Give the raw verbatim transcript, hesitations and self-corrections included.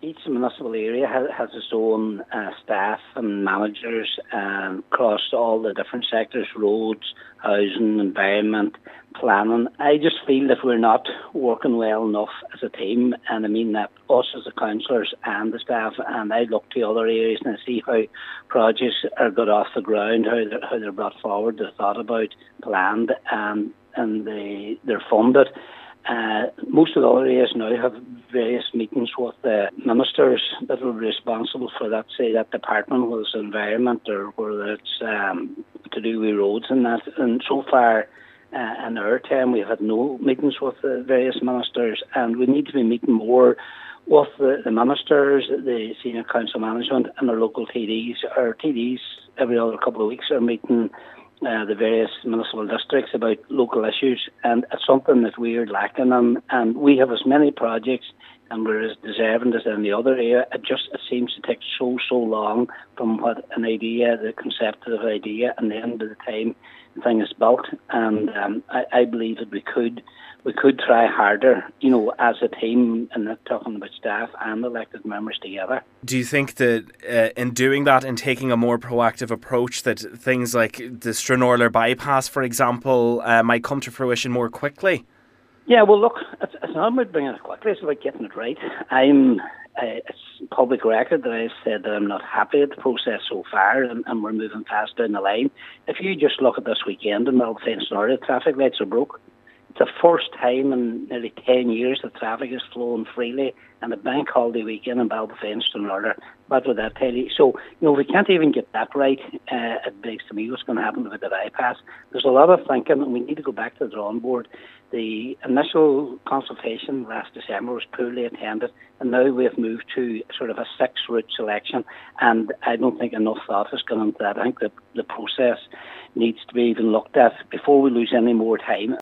each municipal area has, has its own uh, staff and managers um, across all the different sectors: roads, housing, environment, planning. I just feel that we're not working well enough as a team, and I mean that us as the councillors and the staff. And I look to other areas and I see how projects are got off the ground, how they're, how they're brought forward, they're thought about, planned, and and they they're funded. Uh, most of the other areas now have various meetings with the ministers that are responsible for that, say, that department, whether it's environment or whether it's um, to do with roads and that. And so far, uh, in our term, we've had no meetings with the various ministers, and we need to be meeting more with the, the ministers, the senior council management, and our local T Ds. Our T Ds, every other couple of weeks, are meeting Uh, the various municipal districts about local issues, and it's something that we are lacking on. And we have as many projects, and we're as deserving as any other area. It just it seems to take so so long from what an idea, the concept of the idea, and the end of the time the thing is built. And um, I, I believe that we could we could try harder, you know, as a team, and not talking about staff and elected members together. Do you think that uh, in doing that, in taking a more proactive approach, that things like the Stranorlar bypass, for example, uh, might come to fruition more quickly? Yeah, well, look, it's, it's not about bringing it quickly, it's about getting it right. I'm, uh, it's public record that I've said that I'm not happy with the process so far, and, and we're moving fast down the line. If you just look at this weekend in Ballybofey Stranorlar, the traffic lights are broke. It's the first time in nearly ten years that traffic is flowing freely, and a bank holiday weekend in Ballybofey and Stranorlar. What would that tell you? So, you know, if we can't even get that right, uh, it begs to me what's going to happen with the bypass. There's a lot of thinking, and we need to go back to the drawing board. The initial consultation last December was poorly attended, and now we've moved to sort of a six-route selection, and I don't think enough thought has gone into that. I think that the process needs to be even looked at before we lose any more time.